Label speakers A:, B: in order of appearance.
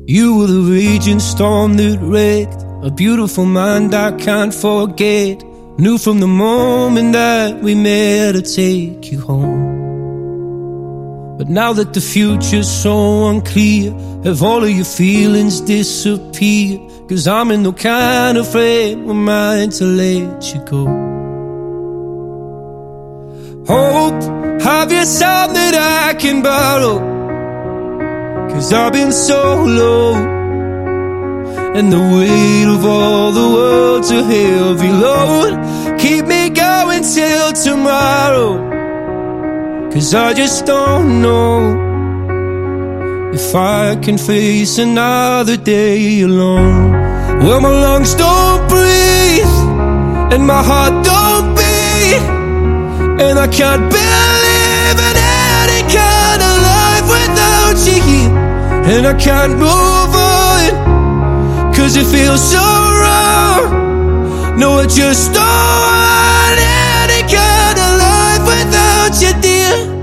A: You were the raging storm that wrecked a beautiful mind I can't forget. Knew from the moment that we met I'd take you home. But now that the future's so unclear, have all of your feelings disappeared? 'Cause I'm in no kind of frame of mind to let you go. Hope, have you some that I can borrow? 'Cause I've been so low, and the weight of all the world's a heavy load. Keep me going till tomorrow, 'cause I just don't know if I can face another day alone. Well, my lungs don't breathe, and my heart don't beat, and I can't believe in any kind of life without you here. And I can't move on, 'cause it feels so wrong. No, I just don't want any kind of life without you, dear.